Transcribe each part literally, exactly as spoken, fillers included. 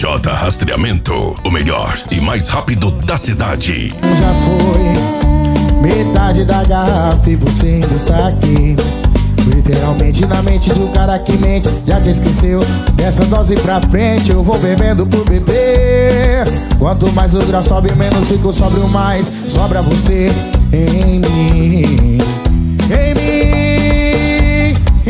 J Rastreamento, o melhor e mais rápido da cidade. Já foi metade da garrafa e você ainda está aqui. Literalmente na mente do cara que mente. Já te esqueceu, dessa dose pra frente eu vou bebendo por beber. Quanto mais o grau sobe, menos fico sóbrio, mais sobra você em mim. Em mim, em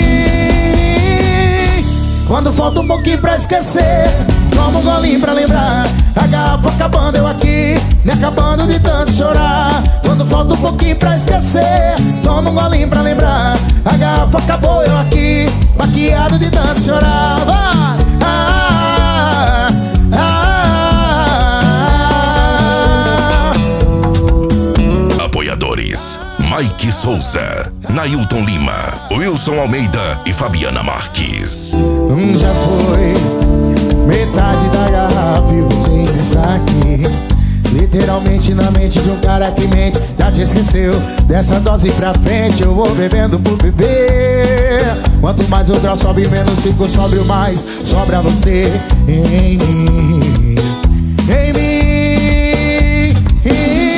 mim. Quando falta um pouquinho pra esquecer, toma um golinho pra lembrar. A garrafa acabando, eu aqui, me acabando de tanto chorar. Quando falta um pouquinho pra esquecer, toma um golinho pra lembrar. A garrafa acabou, eu aqui, baqueado de tanto chorar. Vai! Ah, ah, ah. Apoiadores: Mike Souza, Nailton Lima, Wilson Almeida e Fabiana Marques. Um já foi metade da garrafa e você ainda está aqui. Literalmente na mente de um cara que mente. Já te esqueceu, dessa dose pra frente eu vou bebendo por beber. Quanto mais o grau sobe, menos fico sóbrio, mais sobra você em mim. Em mim, em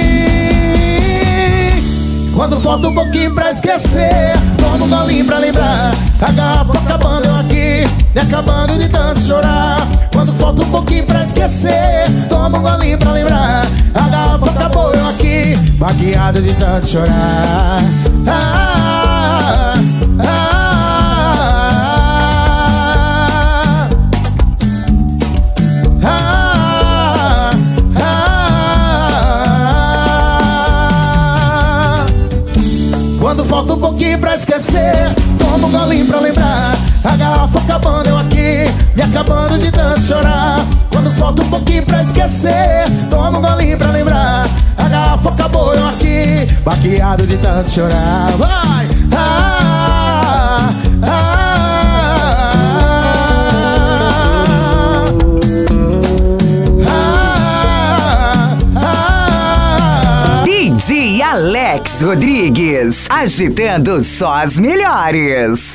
mim. Quando falta um pouquinho pra esquecer, toma um golinho pra lembrar. A garrafa acabando, eu aqui, me acabando de tanto chorar. Quando falta um pouquinho pra esquecer, toma um golinho pra lembrar. A garrafa acabou, eu aqui, baqueado de tanto chorar. Ah, ah, ah, ah, ah. Quando falta um pouquinho pra esquecer, toma um golinho pra lembrar. A garrafa acabando, eu aqui, me acabando de tanto chorar. Quando falta um pouquinho pra esquecer, toma um golinho pra lembrar. A garrafa acabou, eu aqui, baqueado de tanto chorar. Vai! Ah, ah, ah, ah, ah. D J Alex Rodrigues, agitando só as melhores.